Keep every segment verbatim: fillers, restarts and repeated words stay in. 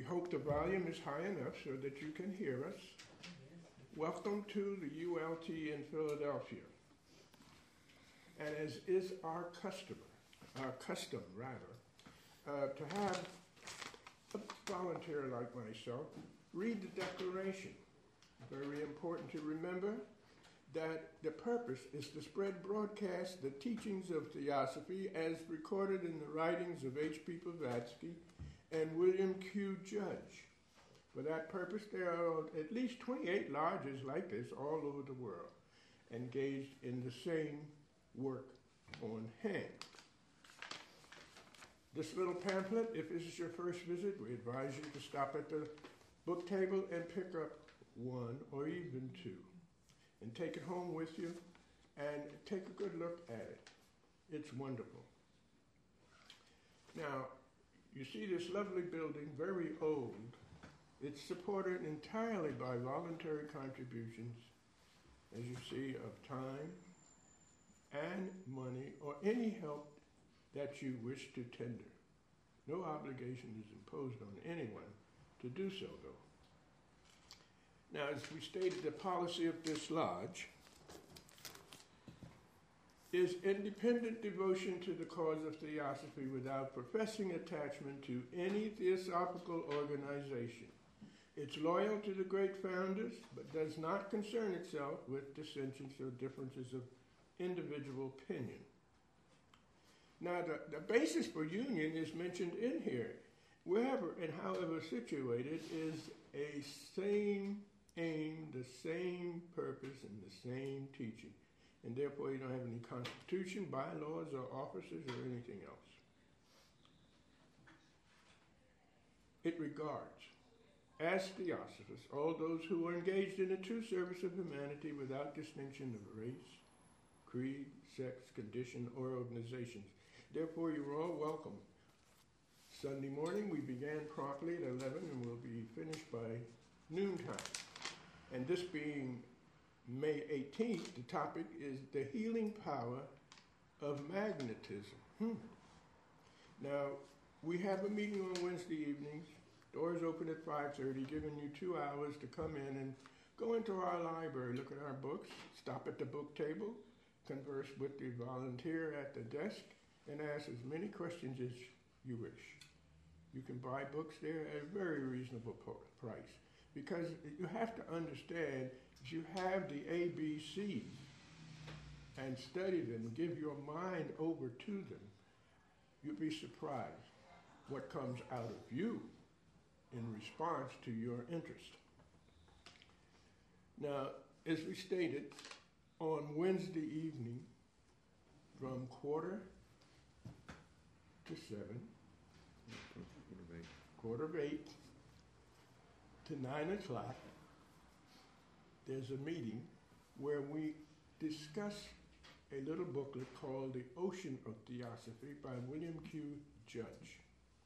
hope the volume is high enough so that you can hear us. Welcome to the U L T in Philadelphia. And as is our customer, our custom rather, uh, to have a volunteer like myself read the declaration. Very important to remember that the purpose is to spread broadcast the teachings of Theosophy as recorded in the writings of H P Blavatsky and William Q. Judge. For that purpose, there are at least twenty-eight lodges like this all over the world, engaged in the same work on hand. This little pamphlet, if this is your first visit, we advise you to stop at the book table and pick up one or even two, and take it home with you and take a good look at it. It's wonderful. Now, you see this lovely building, very old. It's supported entirely by voluntary contributions, as you see, of time and money or any help that you wish to tender. No obligation is imposed on anyone to do so, though. Now, as we stated, the policy of this lodge is independent devotion to the cause of Theosophy without professing attachment to any theosophical organization. It's loyal to the great founders, but does not concern itself with dissensions or differences of individual opinion. Now, the, the basis for union is mentioned in here. Wherever and however situated is a same aim, the same purpose, and the same teaching. And therefore, you don't have any constitution, bylaws, or officers, or anything else. It regards, as Theosophists, all those who are engaged in the true service of humanity without distinction of race, creed, sex, condition, or organizations. Therefore, you're all welcome. Sunday morning, we began promptly at eleven, and we'll be finished by noontime. And this being May eighteenth, the topic is the healing power of magnetism. Hmm. Now, we have a meeting on Wednesday evenings. Doors open at five thirty, giving you two hours to come in and go into our library, look at our books, stop at the book table, converse with the volunteer at the desk, and ask as many questions as you wish. You can buy books there at a very reasonable price. Because you have to understand, if you have the A B Cs and study them, give your mind over to them, you'll be surprised what comes out of you in response to your interest. Now, as we stated, on Wednesday evening, from quarter to seven, quarter of eight, quarter of eight to nine o'clock, there's a meeting where we discuss a little booklet called The Ocean of Theosophy by William Q. Judge.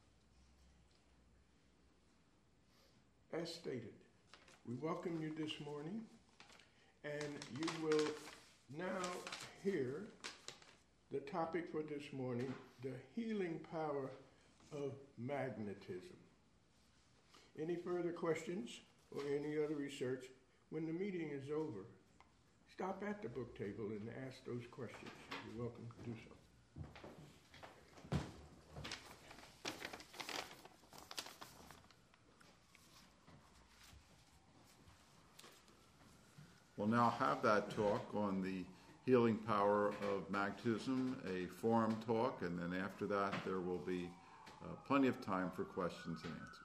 As stated, we welcome you this morning, and you will now hear the topic for this morning, the healing power of magnetism. Any further questions or any other research, when the meeting is over, stop at the book table and ask those questions. You're welcome to do so. We'll now have that talk on the healing power of magnetism, a forum talk, and then after that there will be uh, plenty of time for questions and answers.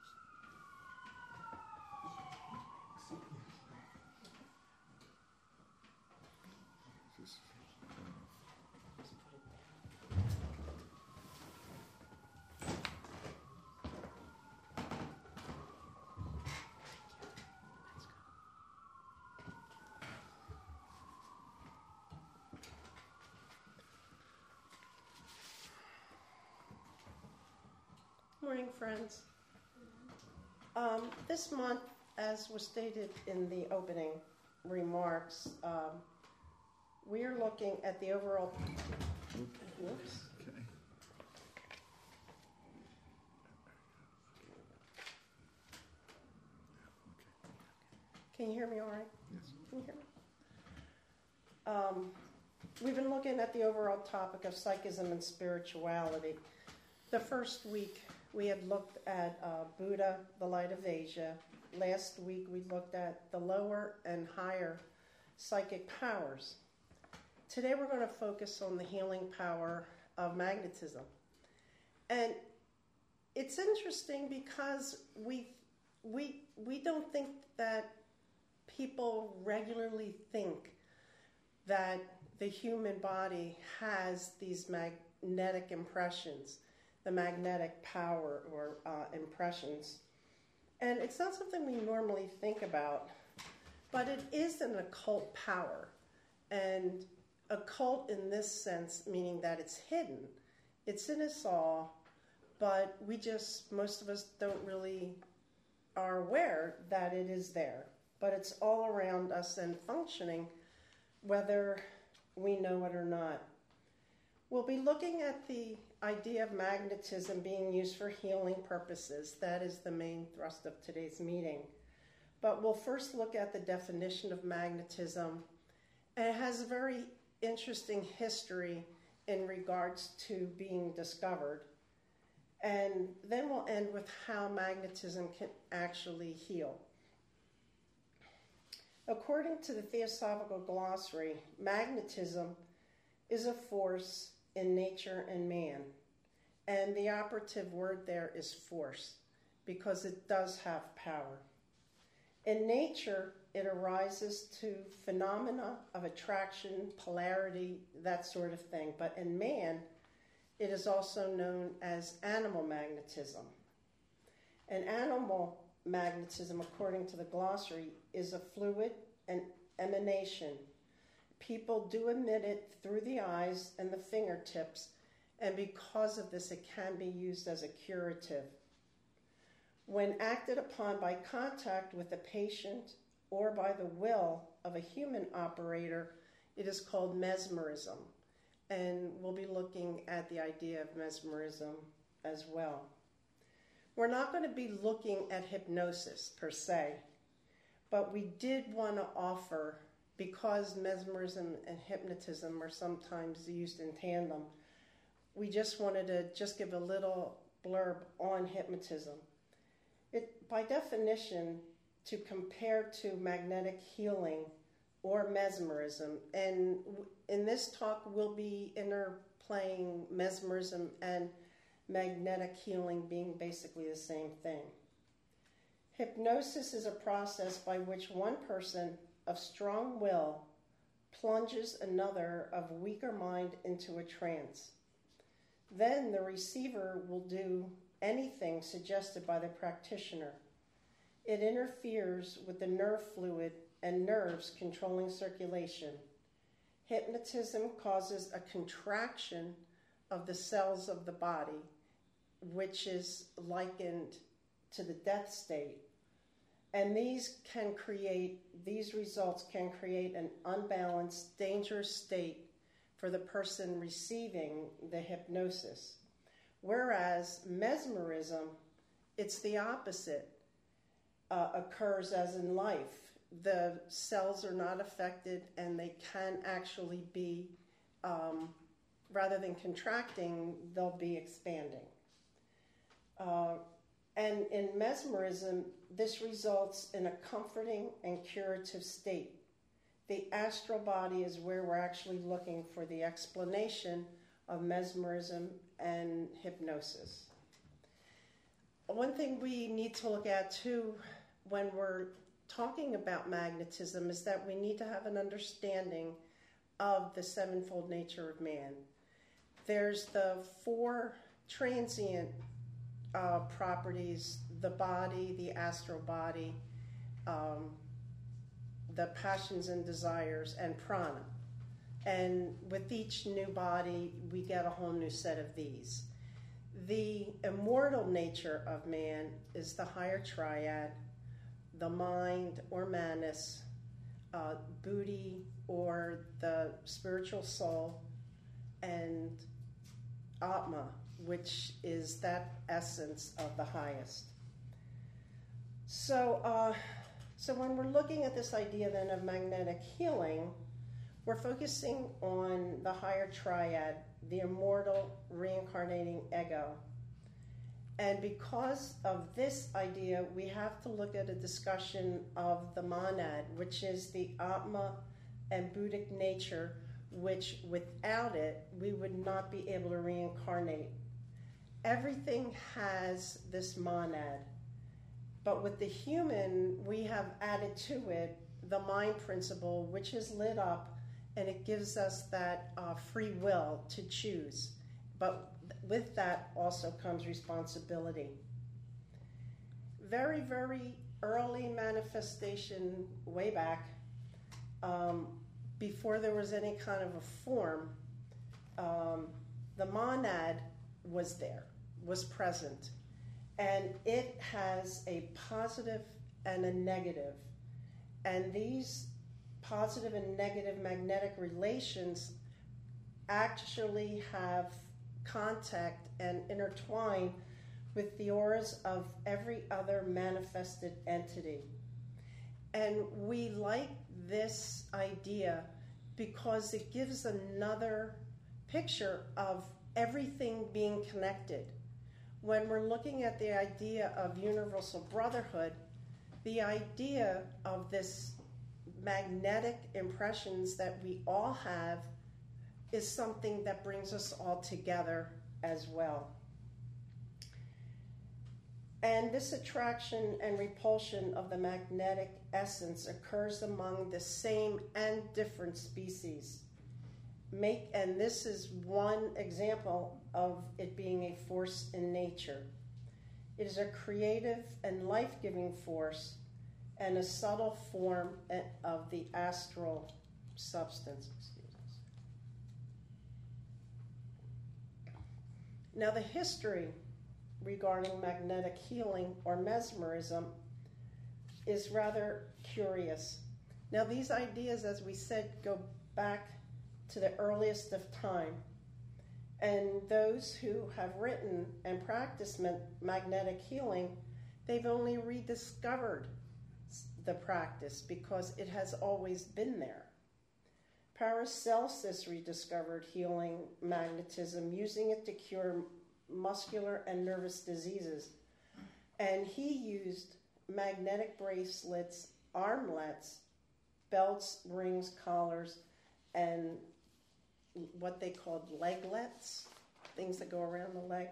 Morning, friends. Um, this month, as was stated in the opening remarks, um, we are looking at the overall. Whoops. Okay. Can you hear me all right? Yes. Can you hear me? Um, we've been looking at the overall topic of psychism and spirituality. The first week we had looked at uh, Buddha, the light of Asia. Last week we looked at the lower and higher psychic powers. Today we're going to focus on the healing power of magnetism. And it's interesting because we we we don't think that people regularly think that the human body has these magnetic impressions, the magnetic power or uh, impressions. And it's not something we normally think about, but it is an occult power. And occult in this sense, meaning that it's hidden. It's in us all, but we just, most of us don't really are aware that it is there. But it's all around us and functioning, whether we know it or not. We'll be looking at the idea of magnetism being used for healing purposes. That is the main thrust of today's meeting. But we'll first look at the definition of magnetism. And it has a very interesting history in regards to being discovered. And then we'll end with how magnetism can actually heal. According to the Theosophical Glossary, magnetism is a force in nature and man. And the operative word there is force, because it does have power. In nature, it arises to phenomena of attraction, polarity, that sort of thing. But in man, it is also known as animal magnetism. And animal magnetism, according to the glossary, is a fluid and emanation. People do emit it through the eyes and the fingertips, and because of this, it can be used as a curative. When acted upon by contact with a patient or by the will of a human operator, it is called mesmerism. And we'll be looking at the idea of mesmerism as well. We're not going to be looking at hypnosis per se, but we did want to offer, because mesmerism and hypnotism are sometimes used in tandem, we just wanted to just give a little blurb on hypnotism. It, by definition, to compare to magnetic healing or mesmerism, and in this talk we'll be interplaying mesmerism and magnetic healing being basically the same thing. Hypnosis is a process by which one person of strong will plunges another of weaker mind into a trance. Then the receiver will do anything suggested by the practitioner. It interferes with the nerve fluid and nerves controlling circulation. Hypnotism causes a contraction of the cells of the body, which is likened to the death state. And these can create, these results can create an unbalanced, dangerous state for the person receiving the hypnosis. Whereas mesmerism, it's the opposite, uh, occurs as in life. The cells are not affected and they can actually be, um, rather than contracting, they'll be expanding. Uh, and in mesmerism, this results in a comforting and curative state. The astral body is where we're actually looking for the explanation of mesmerism and hypnosis. One thing we need to look at too when we're talking about magnetism is that we need to have an understanding of the sevenfold nature of man. There's the four transient uh, properties, the body, the astral body, um, the passions and desires, and prana. And with each new body, we get a whole new set of these. The immortal nature of man is the higher triad, the mind or manas, uh, buddhi or the spiritual soul, and atma, which is that essence of the highest. So, uh, So when we're looking at this idea then of magnetic healing, we're focusing on the higher triad, the immortal reincarnating ego. And because of this idea, we have to look at a discussion of the monad, which is the Atma and Buddhic nature, which without it, we would not be able to reincarnate. Everything has this monad. But with the human, we have added to it the mind principle, which is lit up, and it gives us that uh, free will to choose. But with that also comes responsibility. Very, very early manifestation way back, um, before there was any kind of a form, um, the monad was there, was present. And it has a positive and a negative. And these positive and negative magnetic relations actually have contact and intertwine with the auras of every other manifested entity. And we like this idea because it gives another picture of everything being connected. When we're looking at the idea of universal brotherhood, the idea of this magnetic impressions that we all have is something that brings us all together as well. And this attraction and repulsion of the magnetic essence occurs among the same and different species. Make, and this is one example of it being a force in nature. It is a creative and life-giving force and a subtle form of the astral substance. Excuse us. Now, the history regarding magnetic healing or mesmerism is rather curious. Now, these ideas, as we said, go back to the earliest of time. And those who have written and practiced magnetic healing, they've only rediscovered the practice because it has always been there. Paracelsus rediscovered healing magnetism, using it to cure muscular and nervous diseases. And he used magnetic bracelets, armlets, belts, rings, collars, and what they called leglets, things that go around the leg.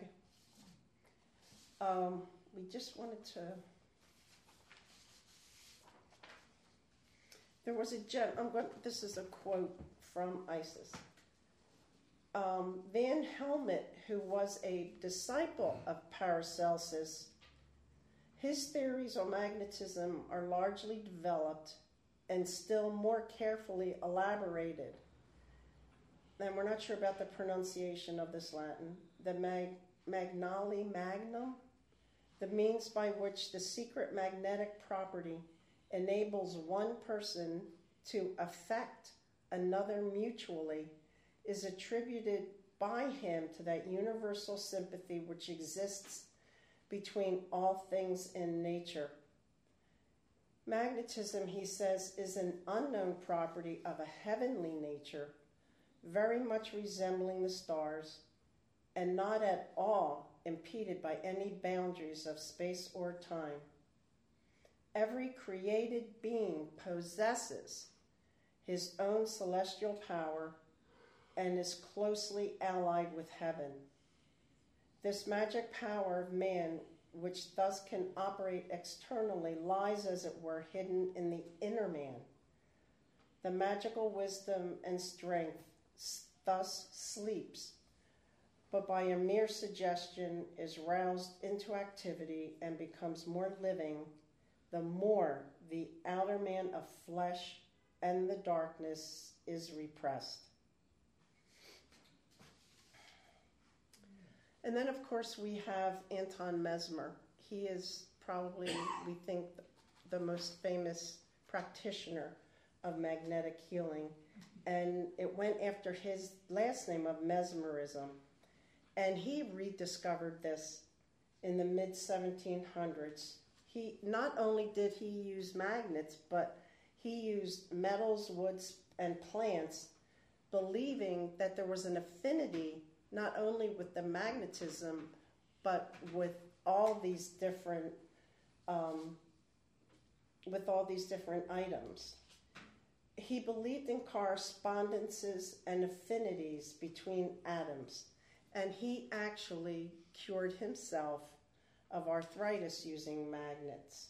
Um, we just wanted to... There was a gent, I'm going, this is a quote from Isis. Um, Van Helmont, who was a disciple of Paracelsus, his theories on magnetism are largely developed and still more carefully elaborated. And we're not sure about the pronunciation of this Latin. The mag, magnale magnum, the means by which the secret magnetic property enables one person to affect another mutually, is attributed by him to that universal sympathy which exists between all things in nature. Magnetism, he says, is an unknown property of a heavenly nature, very much resembling the stars, and not at all impeded by any boundaries of space or time. Every created being possesses his own celestial power and is closely allied with heaven. This magic power of man, which thus can operate externally, lies, as it were, hidden in the inner man. The magical wisdom and strength thus sleeps, but by a mere suggestion is roused into activity and becomes more living the more the outer man of flesh and the darkness is repressed. And then, of course, we have Anton Mesmer. He is probably, we think, the most famous practitioner of magnetic healing. And it went after his last name of mesmerism. And he rediscovered this in the mid seventeen hundreds. he not only did he use magnets, but he used metals, woods, and plants, believing that there was an affinity not only with the magnetism, but with all these different, um, with all these different items. He believed in correspondences and affinities between atoms, and he actually cured himself of arthritis using magnets.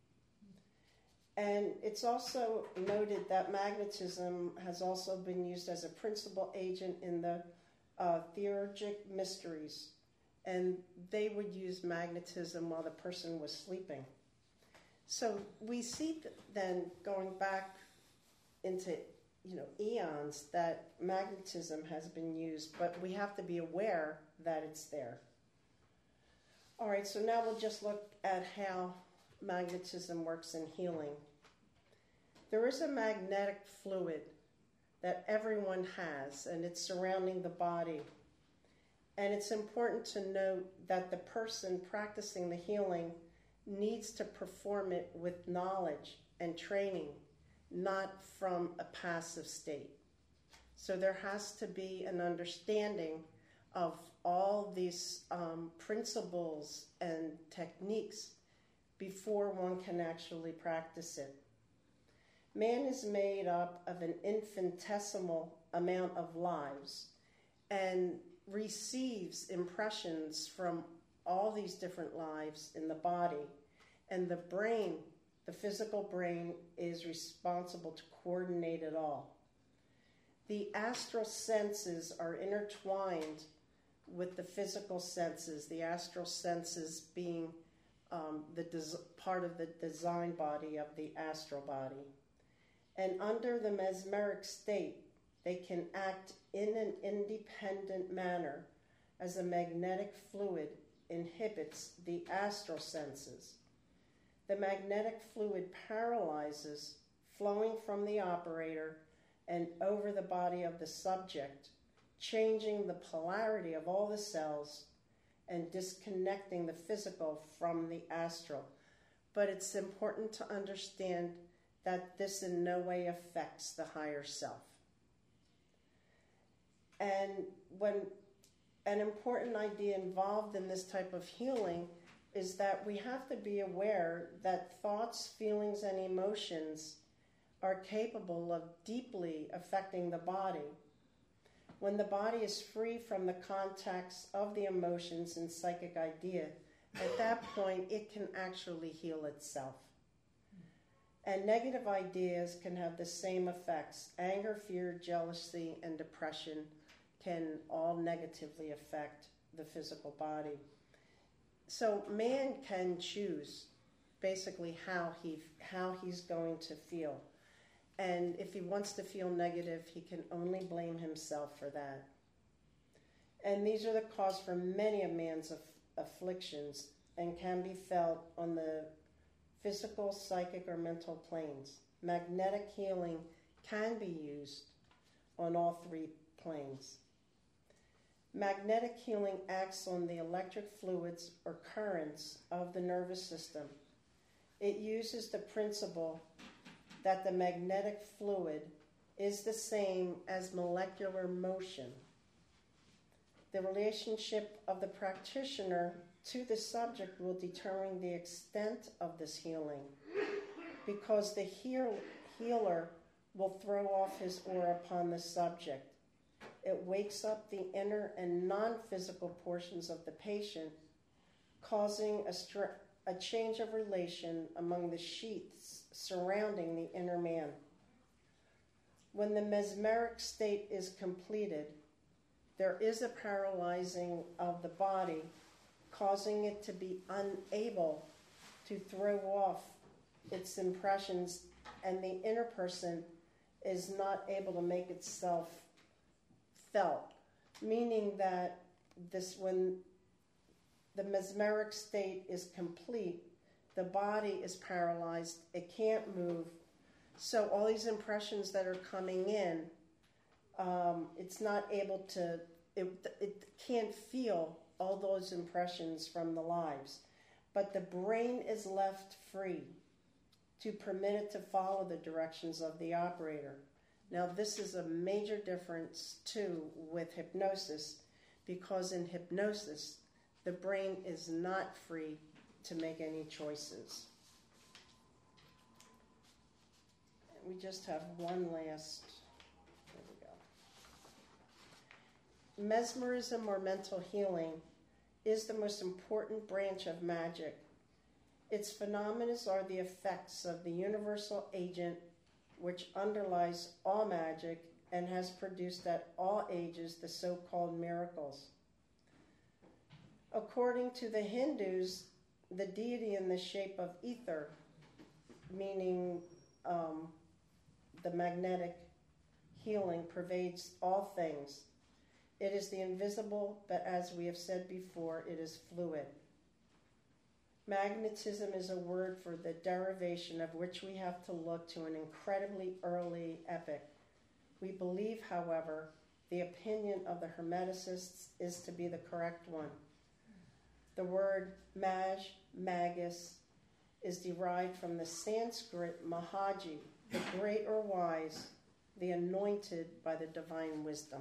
And it's also noted that magnetism has also been used as a principal agent in the uh, theurgic mysteries, and they would use magnetism while the person was sleeping. So we see th- then going back into you know eons that magnetism has been used, but we have to be aware that it's there. All right, so now we'll just look at how magnetism works in healing. There is a magnetic fluid that everyone has, and it's surrounding the body. And it's important to note that the person practicing the healing needs to perform it with knowledge and training, not from a passive state. So there has to be an understanding of all these um, principles and techniques before one can actually practice it. Man is made up of an infinitesimal amount of lives and receives impressions from all these different lives in the body. And the brain, the physical brain, is responsible to coordinate it all. The astral senses are intertwined with the physical senses, the astral senses being um, the des- part of the design body of the astral body. And under the mesmeric state, they can act in an independent manner as a magnetic fluid inhibits the astral senses. The magnetic fluid paralyzes, flowing from the operator and over the body of the subject, changing the polarity of all the cells and disconnecting the physical from the astral. But it's important to understand that this in no way affects the higher self. And when an important idea involved in this type of healing is that we have to be aware that thoughts, feelings, and emotions are capable of deeply affecting the body. When the body is free from the contacts of the emotions and psychic idea, at that point it can actually heal itself. And negative ideas can have the same effects. Anger, fear, jealousy, and depression can all negatively affect the physical body. So man can choose basically how he how he's going to feel. And if he wants to feel negative, he can only blame himself for that. And these are the cause for many of man's aff- afflictions and can be felt on the physical, psychic, or mental planes. Magnetic healing can be used on all three planes. Magnetic healing acts on the electric fluids or currents of the nervous system. It uses the principle that the magnetic fluid is the same as molecular motion. The relationship of the practitioner to the subject will determine the extent of this healing, because the heal- healer will throw off his aura upon the subject. It wakes up the inner and non-physical portions of the patient, causing a, str- a change of relation among the sheaths surrounding the inner man. When the mesmeric state is completed, there is a paralyzing of the body, causing it to be unable to throw off its impressions, and the inner person is not able to make itself felt, meaning that this when the mesmeric state is complete, the body is paralyzed, it can't move. So all these impressions that are coming in, um, it's not able to, it, it can't feel all those impressions from the lives. but the brain is left free to permit it to follow the directions of the operator. Now, this is a major difference, too, with hypnosis, because in hypnosis, the brain is not free to make any choices. We just have one last, there we go. Mesmerism or mental healing is the most important branch of magic. Its phenomena are the effects of the universal agent which underlies all magic and has produced at all ages the so-called miracles. According to the Hindus, the deity in the shape of ether, meaning um, the magnetic healing, pervades all things. It is the invisible, but as we have said before, it is fluid. Magnetism is a word for the derivation of which we have to look to an incredibly early epoch. We believe, however, the opinion of the Hermeticists is to be the correct one. The word mag, magus, is derived from the Sanskrit mahaji, the great or wise, the anointed by the divine wisdom.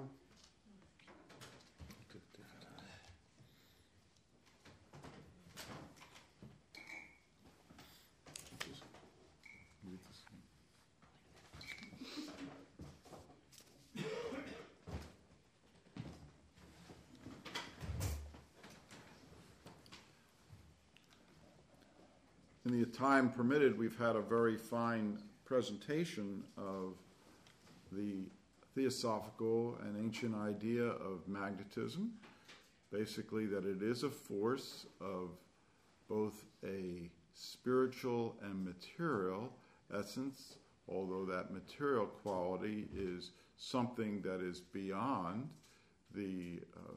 In the time permitted, we've had a very fine presentation of the theosophical and ancient idea of magnetism. Basically, that it is a force of both a spiritual and material essence, although that material quality is something that is beyond the uh,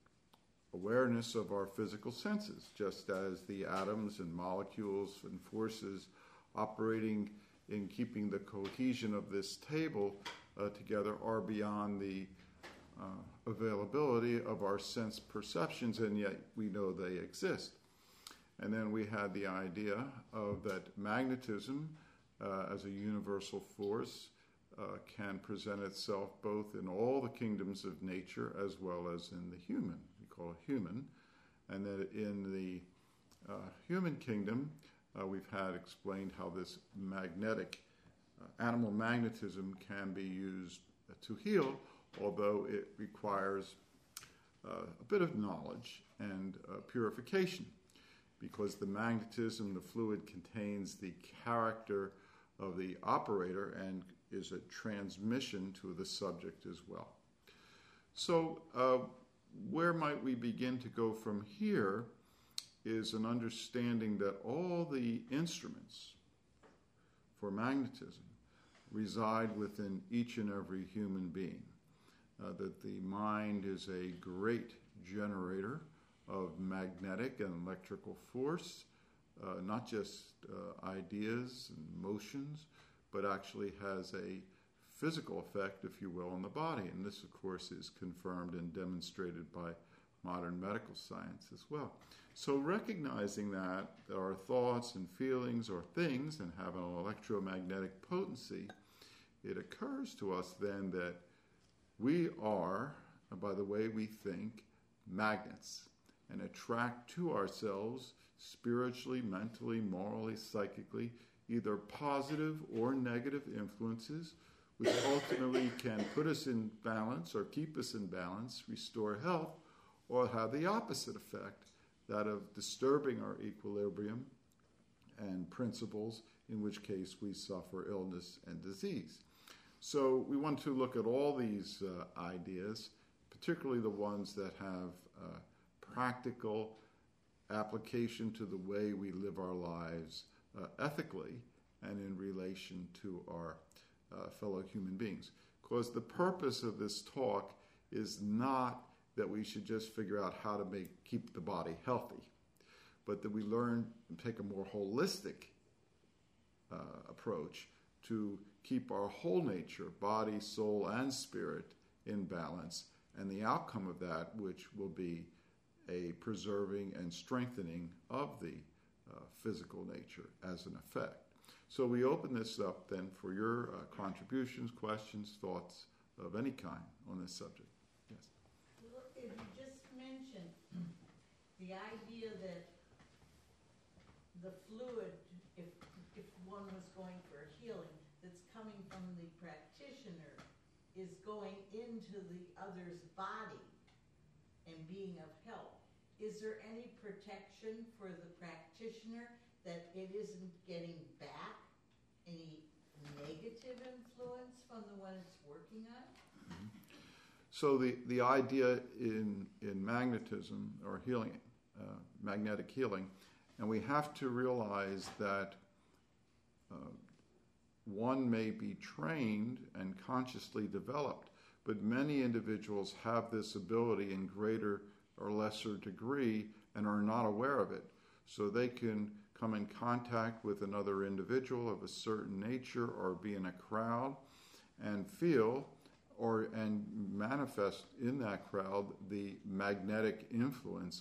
awareness of our physical senses, just as the atoms and molecules and forces operating in keeping the cohesion of this table uh, together are beyond the uh, availability of our sense perceptions, and yet we know they exist. And then we had the idea of that magnetism uh, as a universal force uh, can present itself both in all the kingdoms of nature as well as in the human. Call human, and that in the uh, human kingdom, uh, we've had explained how this magnetic, uh, animal magnetism can be used uh, to heal, although it requires uh, a bit of knowledge and uh, purification, because the magnetism, the fluid, contains the character of the operator and is a transmission to the subject as well. So, uh, where might we begin to go from here is an understanding that all the instruments for magnetism reside within each and every human being, uh, that the mind is a great generator of magnetic and electrical force, uh, not just uh, ideas and motions, but actually has a physical effect, if you will, on the body. And this, of course, is confirmed and demonstrated by modern medical science as well. So recognizing that our thoughts and feelings are things and have an electromagnetic potency, it occurs to us then that we are, by the way we think, magnets, and attract to ourselves spiritually, mentally, morally, psychically, either positive or negative influences, which ultimately can put us in balance or keep us in balance, restore health, or have the opposite effect, that of disturbing our equilibrium and principles, in which case we suffer illness and disease. So we want to look at all these uh, ideas, particularly the ones that have uh, practical application to the way we live our lives uh, ethically and in relation to our Uh, fellow human beings. Because the purpose of this talk is not that we should just figure out how to make keep the body healthy, but that we learn and take a more holistic uh, approach to keep our whole nature, body, soul, and spirit in balance, and the outcome of that, which will be a preserving and strengthening of the uh, physical nature as an effect. So we open this up then for your uh, contributions, questions, thoughts of any kind on this subject. Yes. Well, if you just mentioned the idea that the fluid, if if one was going for a healing, that's coming from the practitioner, is going into the other's body and being of help. Is there any protection for the practitioner that it isn't getting back any negative influence from the one it's working on? So the, the idea in, in magnetism or healing, uh, magnetic healing, and we have to realize that uh, one may be trained and consciously developed, but many individuals have this ability in greater or lesser degree and are not aware of it. So they can come in contact with another individual of a certain nature or be in a crowd and feel or and manifest in that crowd the magnetic influence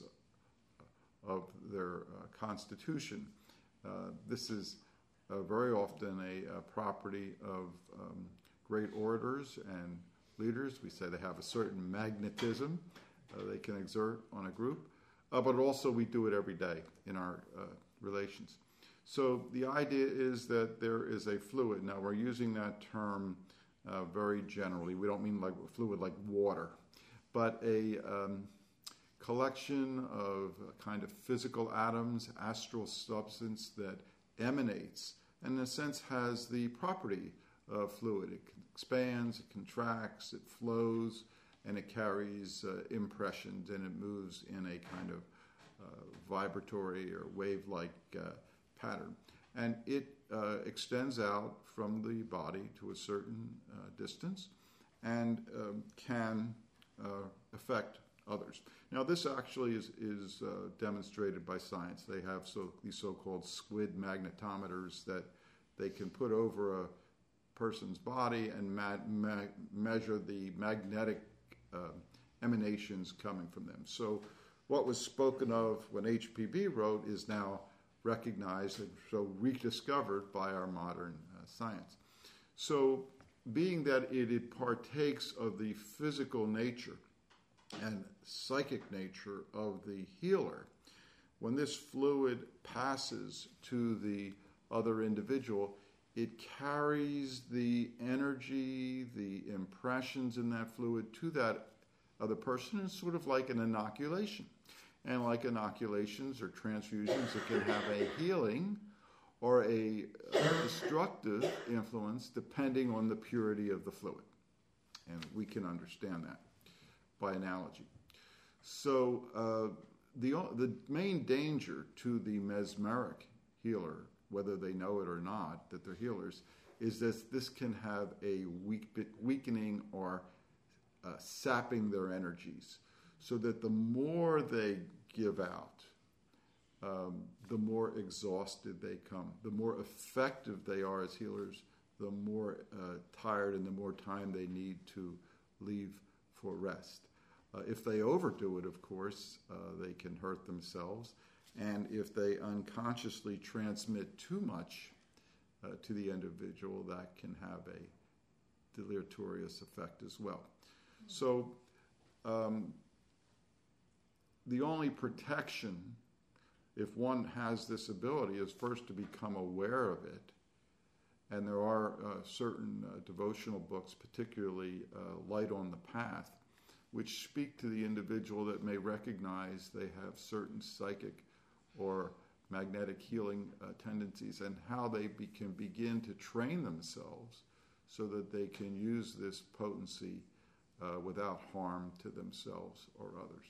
of their uh, constitution. Uh, this is uh, very often a, a property of um, great orators and leaders. We say they have a certain magnetism uh, they can exert on a group, uh, but also we do it every day in our uh, relations. So the idea is that there is a fluid. Now we're using that term uh, very generally. We don't mean like fluid like water, but a um, collection of kind of physical atoms, astral substance that emanates, and in a sense has the property of fluid. It expands, it contracts, it flows, and it carries uh, impressions, and it moves in a kind of uh, vibratory or wave-like uh, pattern. And it uh, extends out from the body to a certain uh, distance and um, can uh, affect others. Now, this actually is, is uh, demonstrated by science. They have so these so-called squid magnetometers that they can put over a person's body and ma- ma- measure the magnetic uh, emanations coming from them. So what was spoken of when H P B wrote is now recognized and so rediscovered by our modern uh, science. So being that it, it partakes of the physical nature and psychic nature of the healer, when this fluid passes to the other individual, it carries the energy, the impressions in that fluid to that other person. It's sort of like an inoculation. And like inoculations or transfusions, it can have a healing or a destructive influence depending on the purity of the fluid. And we can understand that by analogy. So uh, the the main danger to the mesmeric healer, whether they know it or not, that they're healers, is that this can have a weak, weakening or uh, sapping their energies, so that the more they give out, um, the more exhausted they come. The more effective they are as healers, the more uh, tired and the more time they need to leave for rest. Uh, if they overdo it, of course, uh, they can hurt themselves. And if they unconsciously transmit too much uh, to the individual, that can have a deleterious effect as well. Mm-hmm. So um, the only protection, if one has this ability, is first to become aware of it. And there are uh, certain uh, devotional books, particularly uh, Light on the Path, which speak to the individual that may recognize they have certain psychic or magnetic healing uh, tendencies, and how they be, can begin to train themselves so that they can use this potency uh, without harm to themselves or others.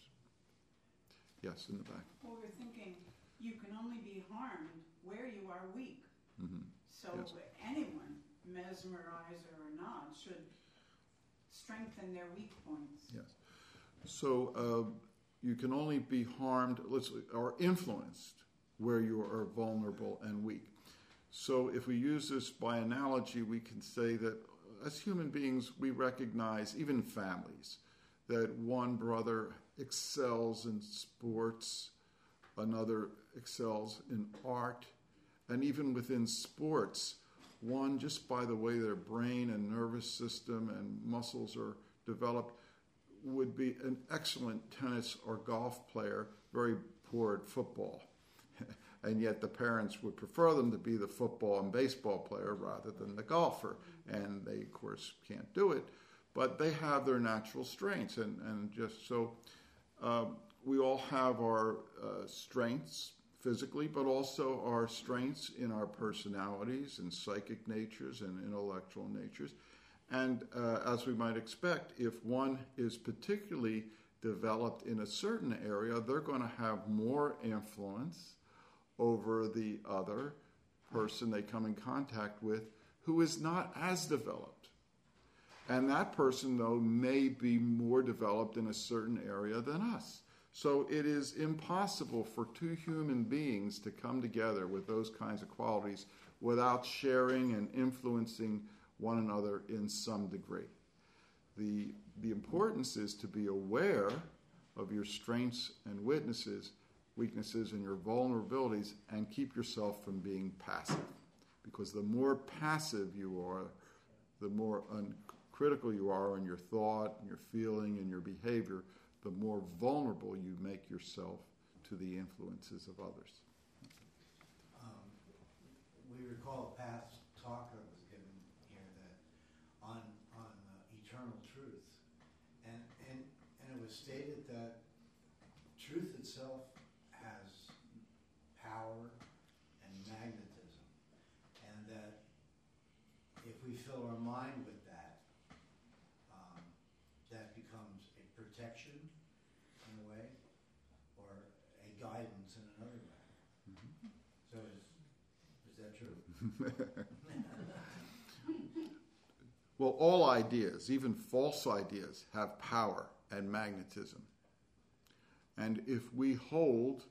Yes, in the back. Well, we're thinking you can only be harmed where you are weak. Mm-hmm. So yes. anyone, mesmerizer or not, should strengthen their weak points. Yes. So uh, you can only be harmed, let's or influenced where you are vulnerable and weak. So if we use this by analogy, we can say that as human beings, we recognize, even families, that one brother excels in sports another excels in art, and even within sports, one, just by the way their brain and nervous system and muscles are developed, would be an excellent tennis or golf player, very poor at football. And yet the parents would prefer them to be the football and baseball player rather than the golfer. And they, of course, can't do it. But they have their natural strengths. And, and just so uh, we all have our uh, strengths physically, but also our strengths in our personalities and psychic natures and intellectual natures. And uh, as we might expect, if one is particularly developed in a certain area, they're going to have more influence over the other person they come in contact with who is not as developed. And that person, though, may be more developed in a certain area than us. So it is impossible for two human beings to come together with those kinds of qualities without sharing and influencing one another in some degree. The, the importance is to be aware of your strengths and weaknesses, weaknesses and your vulnerabilities, and keep yourself from being passive. Because the more passive you are, the more uncritical you are in your thought, and your feeling, and your behavior, the more vulnerable you make yourself to the influences of others. Um, we recall a past talk that was given here that on on uh, eternal truth, and, and and it was stated that truth itself has power and magnetism, and that if we fill our mind with that, um, that becomes a protection in a way, or a guidance in another way. Mm-hmm. So is, is that true? Well, all ideas, even false ideas, have power and magnetism. And if we hold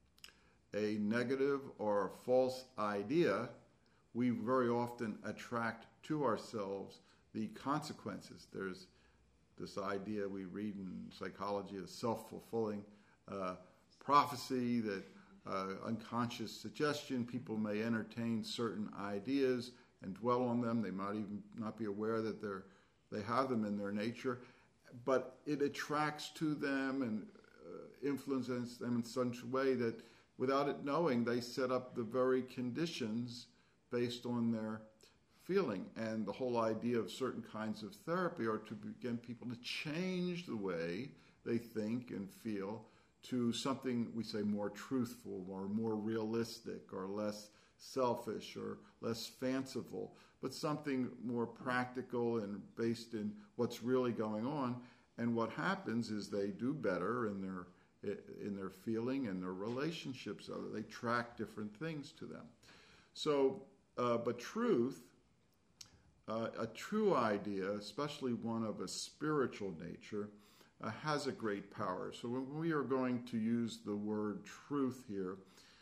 a negative or a false idea, we very often attract to ourselves the consequences. There's this idea we read in psychology of self-fulfilling uh, prophecy, that uh, unconscious suggestion, people may entertain certain ideas and dwell on them. They might even not be aware that they're they have them in their nature, but it attracts to them and uh, influences them in such a way that without it knowing, they set up the very conditions based on their feeling. And the whole idea of certain kinds of therapy are to begin people to change the way they think and feel to something, we say, more truthful or more realistic or less selfish or less fanciful, but something more practical and based in what's really going on. And what happens is they do better in their in their feeling and their relationships. They track different things to them. So, uh, but truth, uh, a true idea, especially one of a spiritual nature, uh, has a great power. So when we are going to use the word truth here,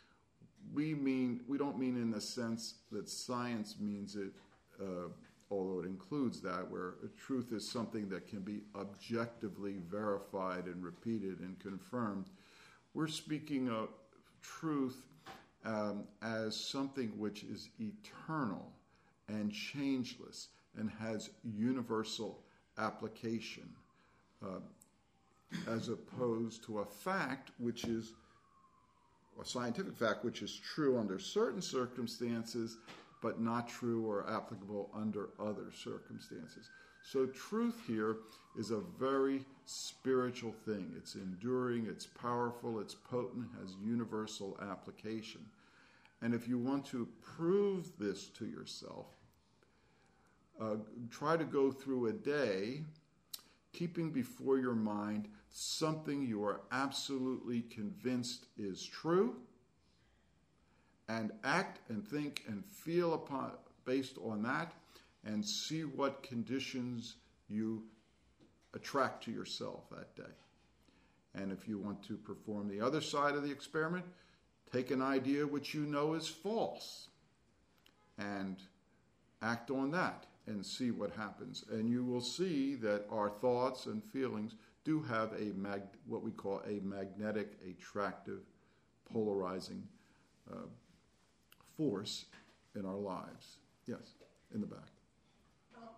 we mean we don't mean in the sense that science means it, uh, although it includes that, where a truth is something that can be objectively verified and repeated and confirmed. We're speaking of truth um, as something which is eternal and changeless and has universal application, uh, as opposed to a fact which is a scientific fact which is true under certain circumstances but not true or applicable under other circumstances. So truth here is a very spiritual thing. It's enduring, it's powerful, it's potent, has universal application. And if you want to prove this to yourself, uh, try to go through a day keeping before your mind something you are absolutely convinced is true, and act and think and feel upon based on that, and see what conditions you attract to yourself that day. And if you want to perform the other side of the experiment, take an idea which you know is false and act on that and see what happens. And you will see that our thoughts and feelings do have a mag- what we call a magnetic attractive polarizing uh, force in our lives. Yes, in the back. Um,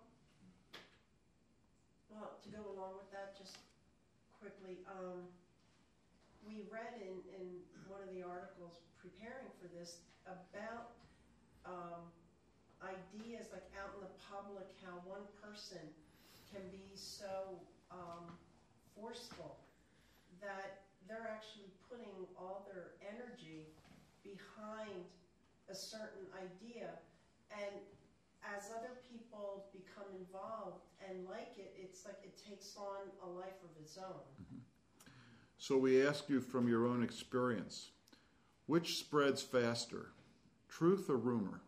well, to go along with that, just quickly, um, we read in, in one of the articles preparing for this about um, ideas like out in the public, how one person can be so um, forceful that they're actually putting all their energy behind a certain idea, and as other people become involved and like it, it's like it takes on a life of its own. Mm-hmm. So we ask you from your own experience, which spreads faster, truth or rumor?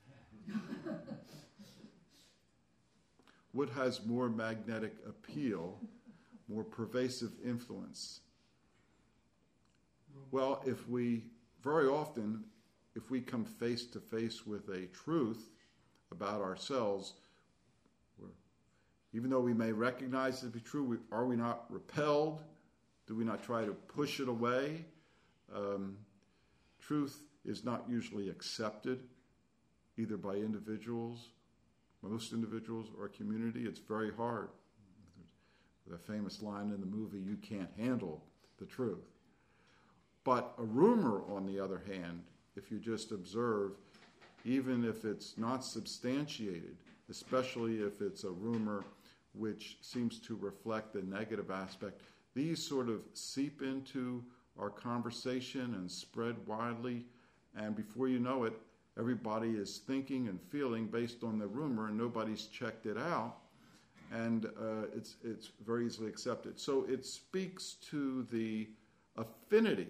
What has more magnetic appeal, more pervasive influence? Well, if we, very often, if we come face to face with a truth about ourselves, we're, even though we may recognize it to be true, we, are we not repelled? Do we not try to push it away? Um, truth is not usually accepted, either by individuals, most individuals, or a community. It's very hard. The famous line in the movie, "You can't handle the truth." But a rumor, on the other hand, if you just observe, even if it's not substantiated, especially if it's a rumor which seems to reflect the negative aspect, these sort of seep into our conversation and spread widely, and before you know it, everybody is thinking and feeling based on the rumor, and nobody's checked it out, and uh, it's it's very easily accepted. So it speaks to the affinity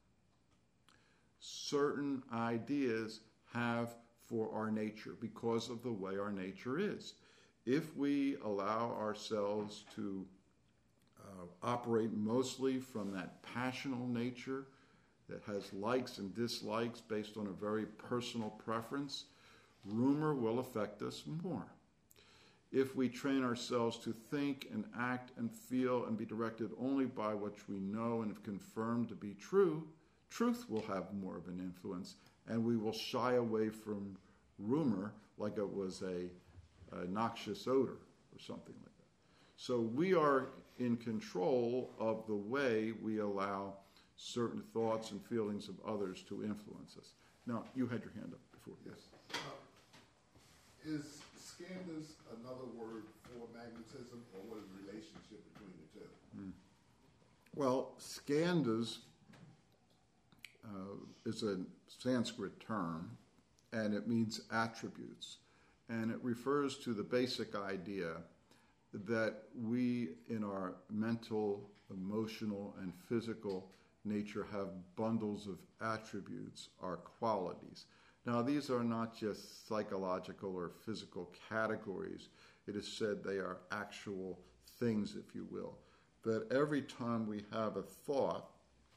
certain ideas have for our nature because of the way our nature is. If we allow ourselves to uh, operate mostly from that passional nature that has likes and dislikes based on a very personal preference, rumor will affect us more. If we train ourselves to think and act and feel and be directed only by what we know and have confirmed to be true, truth will have more of an influence, and we will shy away from rumor like it was a, a noxious odor or something like that. So we are in control of the way we allow certain thoughts and feelings of others to influence us. Now, you had your hand up before. Yes. Uh, is skandhas another word for magnetism, or what is the relationship between the two? Mm. Well, skandhas uh, is a Sanskrit term, and it means attributes. And it refers to the basic idea that we, in our mental, emotional, and physical nature, have bundles of attributes, our qualities. Now, these are not just psychological or physical categories. It is said they are actual things, if you will. That every time we have a thought,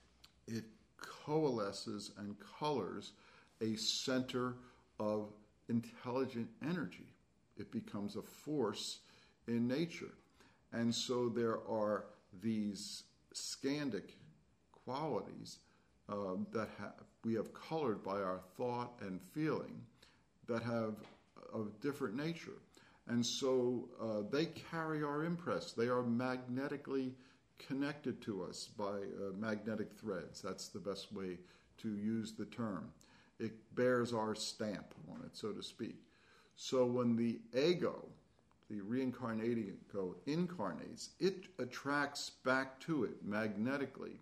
it coalesces and colors a center of intelligent energy. It becomes a force in nature. And so there are these scandic qualities uh, that have, we have colored by our thought and feeling that have a different nature. And so uh, they carry our impress. They are magnetically connected to us by uh, magnetic threads. That's the best way to use the term. It bears our stamp on it, so to speak. So when the ego, the reincarnating ego, incarnates, it attracts back to it magnetically,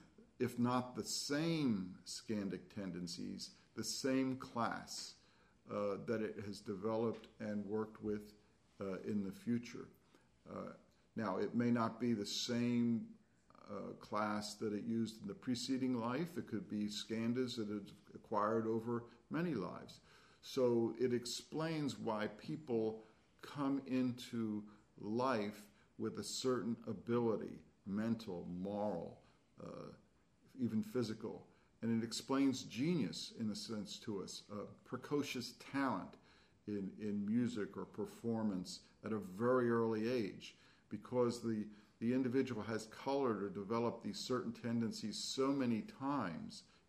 if not the same scandic tendencies, the same class uh, that it has developed and worked with uh, in the future. Uh, now, it may not be the same uh, class that it used in the preceding life. It could be skandhas that it acquired over many lives. So it explains why people come into life with a certain ability, mental, moral, uh, even physical. And it explains genius, in a sense, to us, uh, precocious talent in, in music or performance at a very early age, because the, the individual has colored or developed these certain tendencies so many times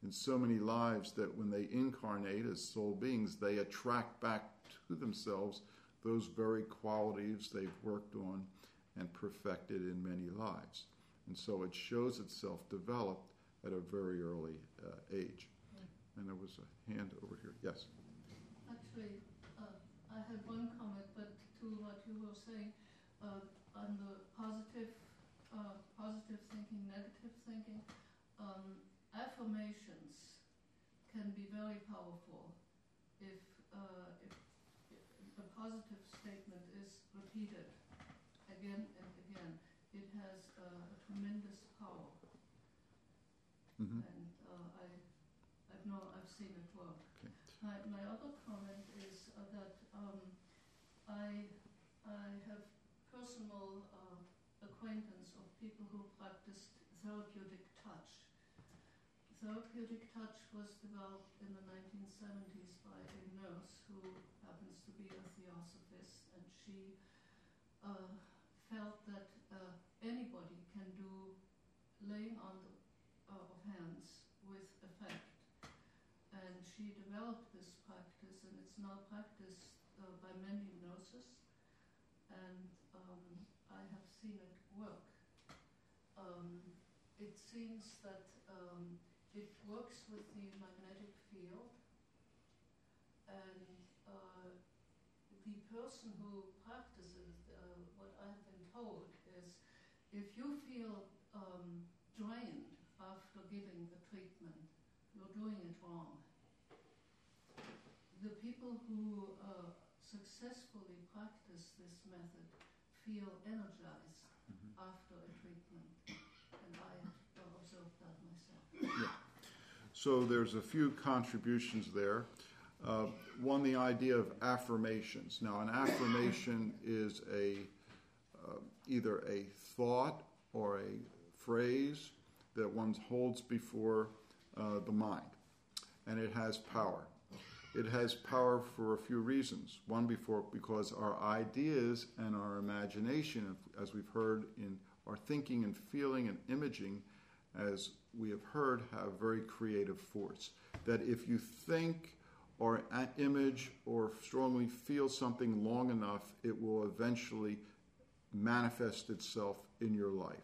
in so many lives that when they incarnate as soul beings, they attract back to themselves those very qualities they've worked on and perfected in many lives. And so it shows itself developed at a very early uh, age. And there was a hand over here. Yes? Actually, uh, I had one comment, but to what you were saying, uh, on the positive, uh, positive thinking, negative thinking, um, affirmations can be very powerful if, uh, if, if a positive statement is repeated again and again. It has uh, a tremendous power. Mm-hmm. And uh, I, I've known, I've seen it work. Okay. My, my other comment is uh, that um, I, I have personal uh, acquaintance of people who practiced therapeutic touch. Therapeutic touch was developed in the nineteen seventies by a nurse who happens to be a theosophist, and she uh, felt that uh, anybody can do laying on the, uh, of hands with effect. And she developed this practice, and it's now practiced uh, by many nurses, and um, I have seen it work. Um, it seems that um, it works with the magnetic field, and uh, the person who practices, uh, what I've been told is, if you feel um, drained after giving the treatment, you're doing it wrong. The people who uh, successfully practice this method feel energized mm-hmm. after a treatment, and I have observed that myself. Yeah. So there's a few contributions there. Uh, one, the idea of affirmations. Now, an affirmation is a uh, either a thought or a phrase that one holds before uh, the mind, and it has power. It has power for a few reasons. One, before because our ideas and our imagination, as we've heard in our thinking and feeling and imaging, as we have heard, have very creative force. That if you think or an image or strongly feel something long enough, it will eventually manifest itself in your life.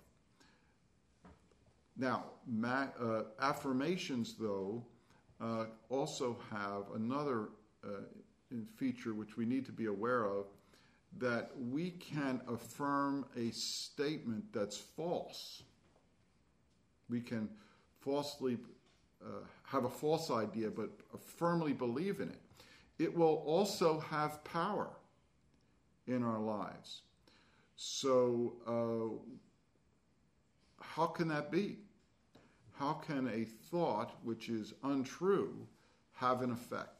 Now, ma- uh, affirmations, though, uh, also have another uh, feature which we need to be aware of, that we can affirm a statement that's false. We can falsely uh, have a false idea, but firmly believe in it. It will also have power in our lives. So, uh, how can that be? How can a thought which is untrue have an effect?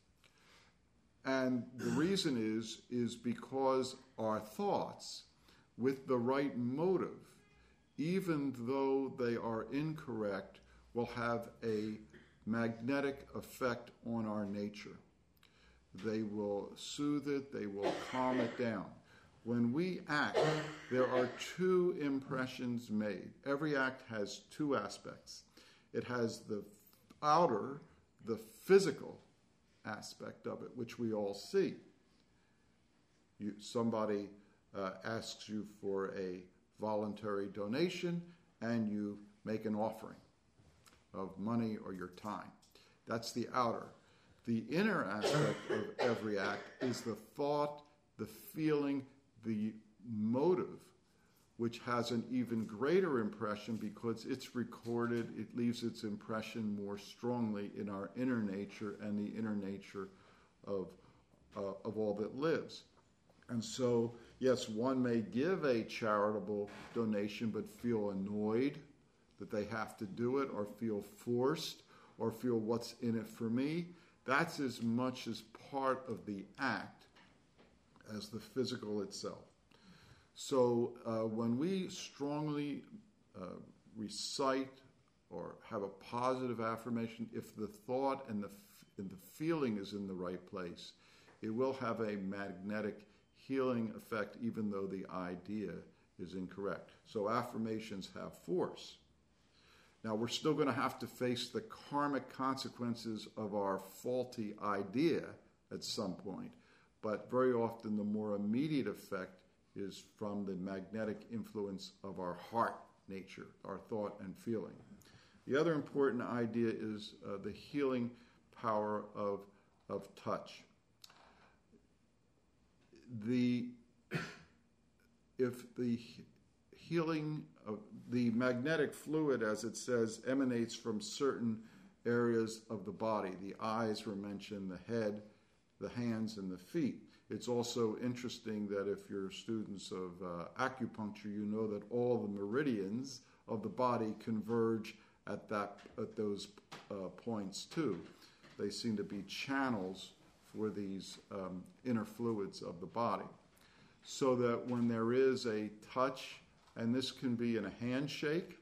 And the reason is, is because our thoughts, with the right motive, even though they are incorrect, will have a magnetic effect on our nature. They will soothe it, they will calm it down. When we act, there are two impressions made. Every act has two aspects. It has the outer, the physical aspect of it, which we all see. You, somebody uh, asks you for a voluntary donation, and you make an offering of money or your time. That's the outer. The inner aspect of every act is the thought, the feeling, the motive, which has an even greater impression because it's recorded, it leaves its impression more strongly in our inner nature and the inner nature of, uh, of all that lives. And so, yes, one may give a charitable donation but feel annoyed that they have to do it, or feel forced, or feel what's in it for me. That's as much as part of the act as the physical itself. So uh, when we strongly uh, recite or have a positive affirmation, if the thought and the, f- and the feeling is in the right place, it will have a magnetic healing effect even though the idea is incorrect. So affirmations have force. Now, we're still going to have to face the karmic consequences of our faulty idea at some point, but very often the more immediate effect is from the magnetic influence of our heart nature, our thought and feeling. The other important idea is uh, the healing power of, of touch. The, if the healing of the magnetic fluid, as it says, emanates from certain areas of the body. The eyes were mentioned, the head, the hands, and the feet. It's also interesting that if you're students of uh, acupuncture, you know that all the meridians of the body converge at that at those uh, points too. They seem to be channels for these um, inner fluids of the body. So that when there is a touch, and this can be in a handshake,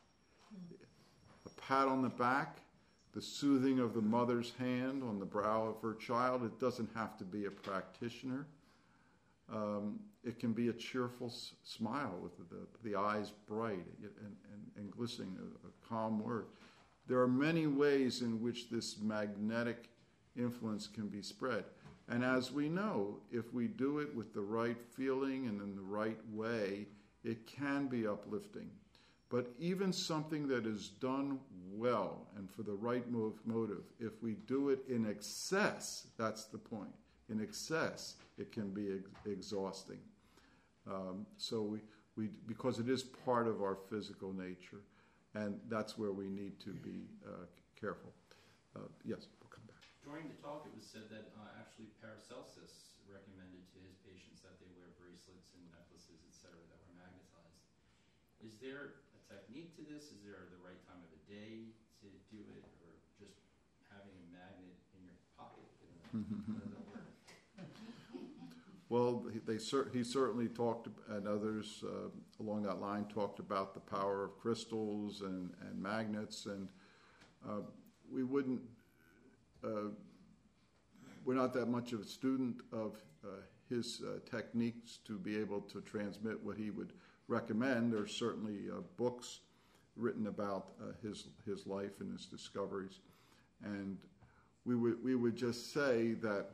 a pat on the back, the soothing of the mother's hand on the brow of her child. It doesn't have to be a practitioner. Um, it can be a cheerful s- smile with the, the, the eyes bright and, and, and glistening, a, a calm word. There are many ways in which this magnetic influence can be spread. And as we know, if we do it with the right feeling and in the right way, it can be uplifting. But even something that is done well and for the right motive, if we do it in excess, that's the point. In excess, it can be ex- exhausting. Um, so we, we, because it is part of our physical nature, and that's where we need to be uh, careful. Uh, yes, we'll come back. During the talk, it was said that uh, actually Paracelsus recommended to his patients that they wear bracelets and necklaces, et cetera, that were magnetized. Is there a technique to this? Is there the right time of the day to do it, or just having a magnet in your pocket? How does that work? Well, they cer- he certainly talked, and others uh, along that line talked about the power of crystals and, and magnets, and uh, we wouldn't, uh, we're not that much of a student of uh, his uh, techniques to be able to transmit what he would recommend. There's certainly uh, books written about uh, his his life and his discoveries, and we would we would just say that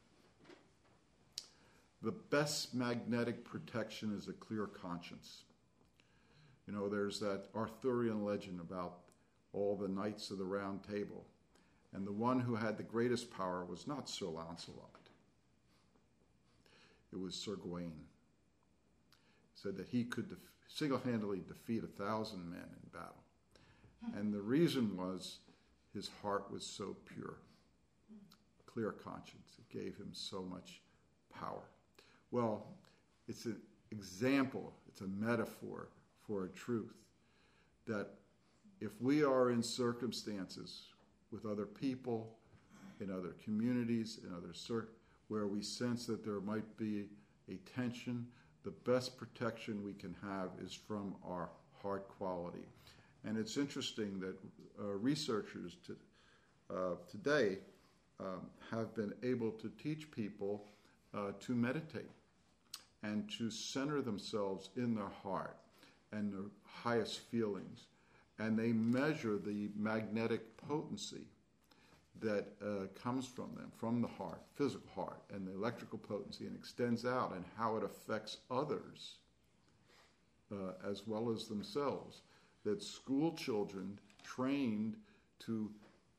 the best magnetic protection is a clear conscience. You know, there's that Arthurian legend about all the knights of the Round Table, and the one who had the greatest power was not Sir Lancelot. It was Sir Gawain. He said that he could def- single-handedly defeat a thousand men in battle. And the reason was his heart was so pure. Clear conscience. It gave him so much power. Well, it's an example, it's a metaphor for a truth that if we are in circumstances with other people, in other communities, in other cir- where we sense that there might be a tension, the best protection we can have is from our heart quality. And it's interesting that uh, researchers to, uh, today um, have been able to teach people uh, to meditate and to center themselves in their heart and their highest feelings. And they measure the magnetic potency that uh, comes from them, from the heart, physical heart, and the electrical potency, and extends out, and how it affects others uh, as well as themselves. That school children trained to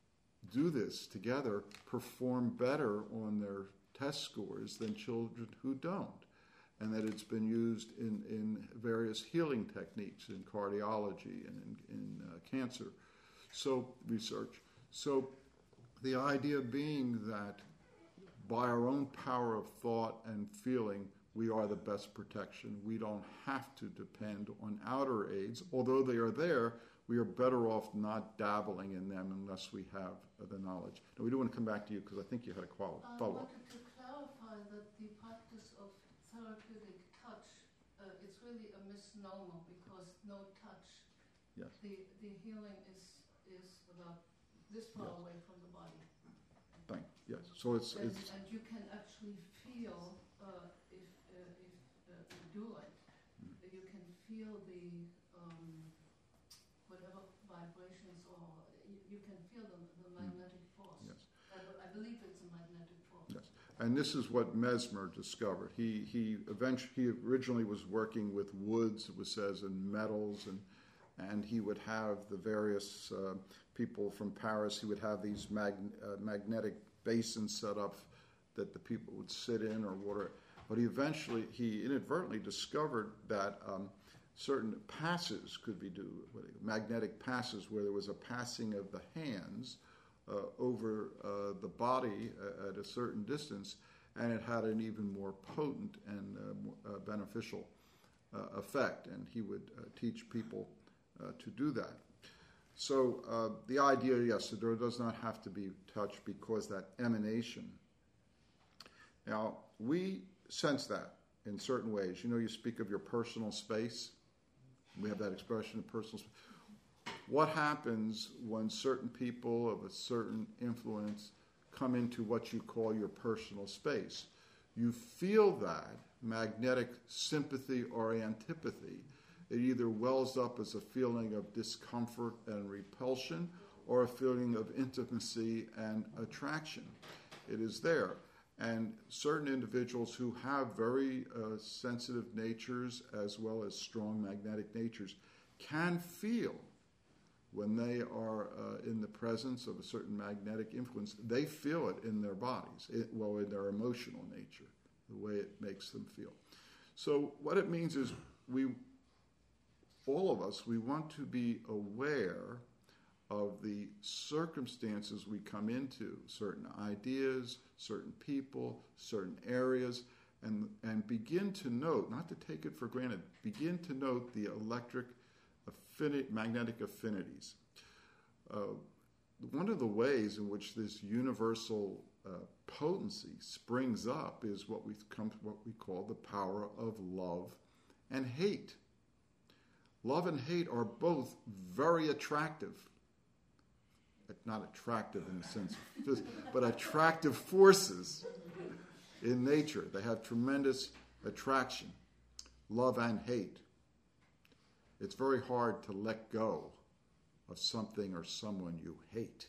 do this together perform better on their test scores than children who don't. And that it's been used in, in various healing techniques in cardiology and in, in uh, cancer so research. So the idea being that by our own power of thought and feeling, we are the best protection. We don't have to depend on outer aids. Although they are there, we are better off not dabbling in them unless we have uh, the knowledge. Now, we do want to come back to you because I think you had a follow-up. I wanted to clarify that the practice of therapeutic touch, uh, it's really a misnomer because no touch. Yes. The the healing is is about this far Yes. away from the body. Thank you. Yes. So it's, And, it's and you can actually feel uh, if uh, if uh, you do it, you can feel the um, whatever vibration feel the, the magnetic force. Yes. I, I believe it's a magnetic force. Yes. And this is what Mesmer discovered. He he eventually he originally was working with woods, it was says, and metals, and and he would have the various uh, people from Paris. He would have these mag- uh, magnetic basins set up that the people would sit in or water. But he eventually he inadvertently discovered that um, certain passes could be do magnetic passes where there was a passing of the hands uh, over uh, the body uh, at a certain distance, and it had an even more potent and uh, uh, beneficial uh, effect. And he would uh, teach people uh, to do that. So uh, the idea, yes, that there does not have to be touch because that emanation. Now, we sense that in certain ways. You know, you speak of your personal space. We have that expression of personal space. What happens when certain people of a certain influence come into what you call your personal space? You feel that magnetic sympathy or antipathy. It either wells up as a feeling of discomfort and repulsion or a feeling of intimacy and attraction. It is there. And certain individuals who have very uh, sensitive natures as well as strong magnetic natures can feel when they are uh, in the presence of a certain magnetic influence, they feel it in their bodies, it, well, in their emotional nature, the way it makes them feel. So what it means is we, all of us, we want to be aware of the circumstances we come into, certain ideas, certain people, certain areas, and, and begin to note, not to take it for granted, begin to note the electric affinity, magnetic affinities. Uh, one of the ways in which this universal uh, potency springs up is what we come what we call the power of love and hate. Love and hate are both very attractive. Not attractive in the sense of physics, but attractive forces in nature. They have tremendous attraction, love and hate. It's very hard to let go of something or someone you hate.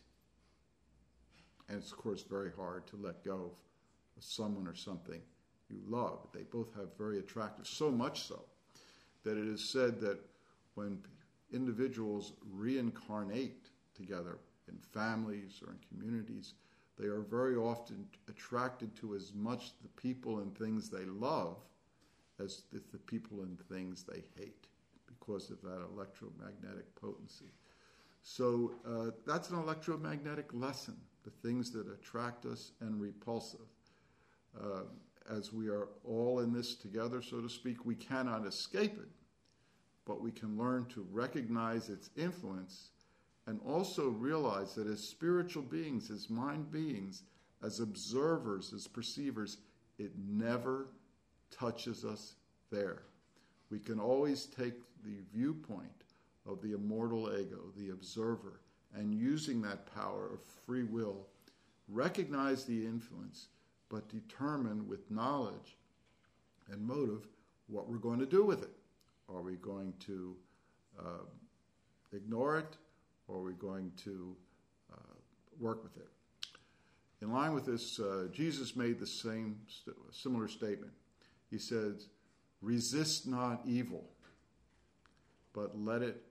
And it's, of course, very hard to let go of someone or something you love. They both have very attractive, so much so that it is said that when individuals reincarnate together in families or in communities, they are very often attracted to as much the people and things they love as the, the people and things they hate because of that electromagnetic potency. So uh, that's an electromagnetic lesson, the things that attract us and repulse us. Uh, as we are all in this together, so to speak, we cannot escape it, but we can learn to recognize its influence and also realize that as spiritual beings, as mind beings, as observers, as perceivers, it never touches us there. We can always take the viewpoint of the immortal ego, the observer, and using that power of free will, recognize the influence, but determine with knowledge and motive what we're going to do with it. Are we going to uh, ignore it? Or are we going to uh, work with it? In line with this, uh, Jesus made the same st- similar statement. He said, resist not evil, but let it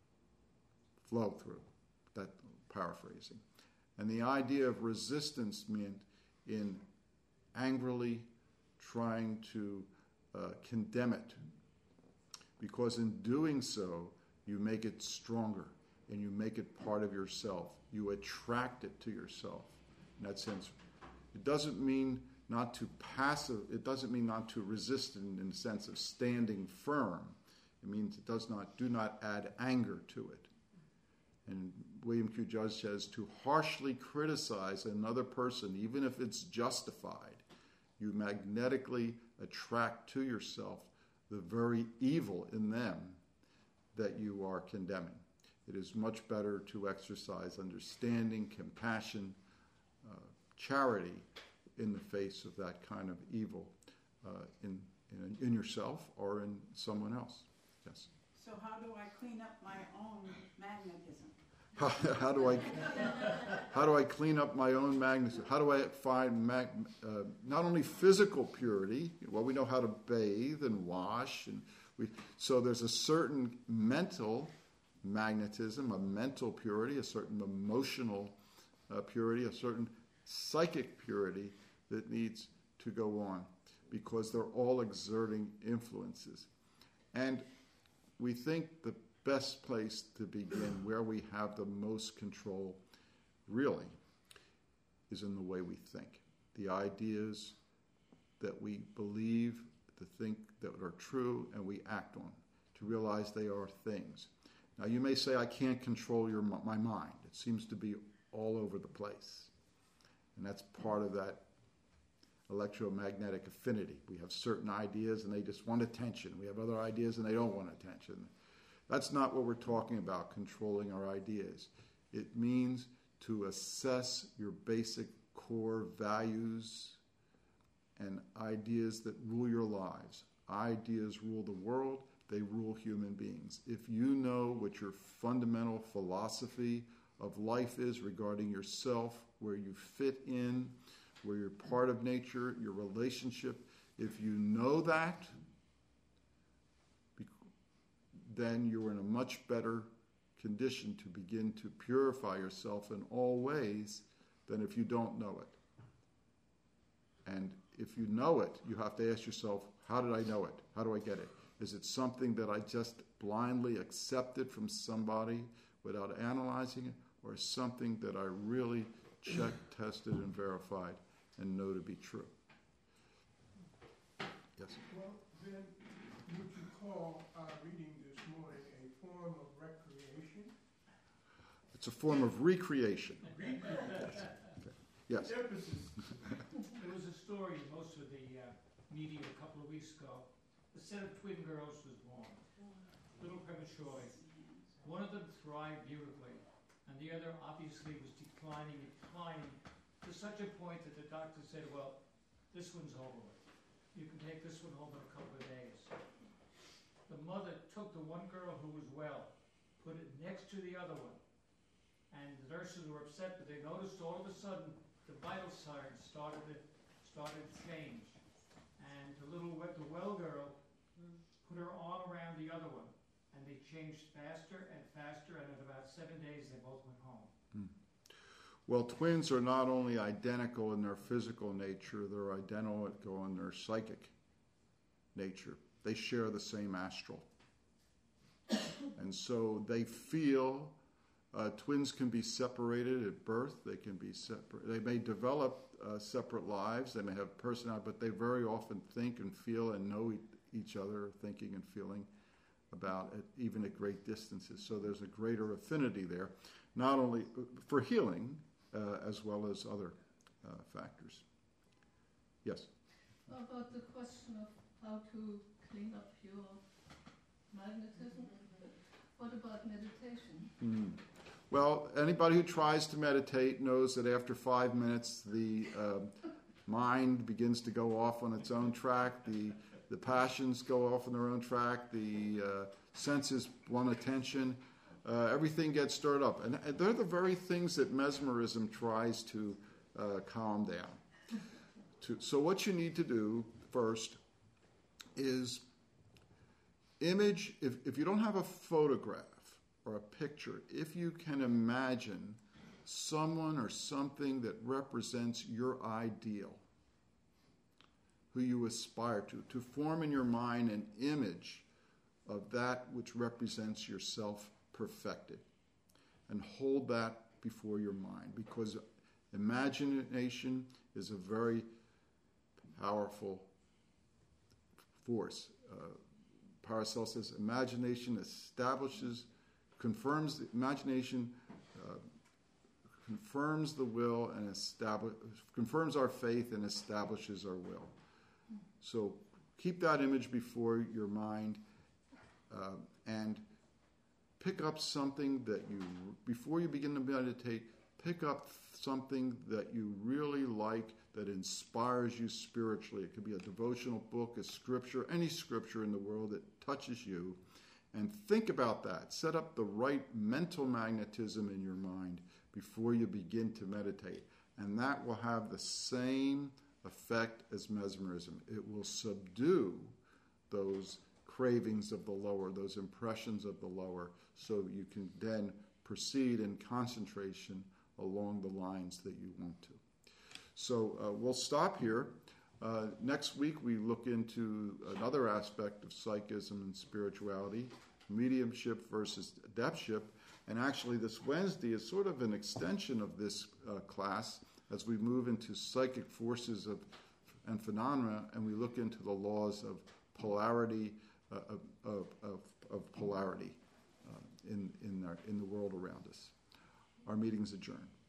flow through. That paraphrasing. And the idea of resistance meant in angrily trying to uh, condemn it. Because in doing so, you make it stronger. And you make it part of yourself. You attract it to yourself. In that sense, it doesn't mean not to passive. It doesn't mean not to resist in, in the sense of standing firm. It means it does not do not add anger to it. And William Q. Judge says to harshly criticize another person, even if it's justified, you magnetically attract to yourself the very evil in them that you are condemning. It is much better to exercise understanding, compassion, uh, charity in the face of that kind of evil uh, in, in in yourself or in someone else. Yes. So how do I clean up my own magnetism? How, how do I how do I clean up my own magnetism? How do I find mag, uh, not only physical purity? Well, we know how to bathe and wash, and we so there's a certain mental magnetism, a mental purity, a certain emotional uh, purity, a certain psychic purity that needs to go on, because they're all exerting influences. And we think the best place to begin, where we have the most control, really, is in the way we think. The ideas that we believe, to think that are true, and we act on, to realize they are things. Now, you may say, I can't control your my mind. It seems to be all over the place. And that's part of that electromagnetic affinity. We have certain ideas and they just want attention. We have other ideas and they don't want attention. That's not what we're talking about, controlling our ideas. It means to assess your basic core values and ideas that rule your lives. Ideas rule the world, they rule human beings. If you know what your fundamental philosophy of life is regarding yourself, where you fit in, where you're part of nature, your relationship, if you know that, then you're in a much better condition to begin to purify yourself in all ways than if you don't know it. And if you know it, you have to ask yourself, how did I know it? How do I get it? Is it something that I just blindly accepted from somebody without analyzing it, or something that I really checked, tested, and verified and know to be true? Yes? Well, then, would you call our reading this morning a form of recreation? It's a form of recreation. Recreation. Yes. Emphasis. There was a story in most of the uh, media a couple of weeks ago. A set of twin girls was born, a little prematurely. One of them thrived beautifully, and the other obviously was declining and declining to such a point that the doctor said, well, this one's over with. You can take this one home in a couple of days. The mother took the one girl who was well, put it next to the other one, and the nurses were upset, but they noticed all of a sudden the vital signs started to, started to change. And the little the well girl put her arm around the other one, and they changed faster and faster, and in about seven days they both went home. Hmm. Well, twins are not only identical in their physical nature, they're identical in their psychic nature. They share the same astral. And so they feel, uh, twins can be separated at birth, they can be separate, they may develop uh, separate lives, they may have personality, but they very often think and feel and know e- each other, thinking and feeling about it, even at great distances. So there's a greater affinity there, not only for healing, uh, as well as other uh, factors. Yes? How about the question of how to clean up your magnetism? What about meditation? Mm. Well, anybody who tries to meditate knows that after five minutes, the uh, mind begins to go off on its own track, the the passions go off on their own track, the uh, senses want attention, uh, everything gets stirred up. And they're the very things that mesmerism tries to uh, calm down. To, so what you need to do first is image, if, if you don't have a photograph or a picture, if you can imagine someone or something that represents your ideal, who you aspire to, to form in your mind an image of that which represents yourself perfected, and hold that before your mind, because imagination is a very powerful force. Uh, Paracelsus says imagination establishes, confirms the imagination, uh, confirms the will and establish, confirms our faith and establishes our will. So keep that image before your mind, uh, and pick up something that you, before you begin to meditate, pick up something that you really like, that inspires you spiritually. It could be a devotional book, a scripture, any scripture in the world that touches you, And think about that. Set up the right mental magnetism in your mind before you begin to meditate. And that will have the same effect as mesmerism. It will subdue those cravings of the lower, those impressions of the lower, so you can then proceed in concentration along the lines that you want to. So uh, we'll stop here. Uh, next week we look into another aspect of psychism and spirituality, mediumship versus adeptship. And actually this Wednesday is sort of an extension of this uh, class as we move into psychic forces of, and phenomena, and we look into the laws of polarity, uh, of, of, of, of polarity uh, in, in, our, in the world around us. Our meeting's adjourned.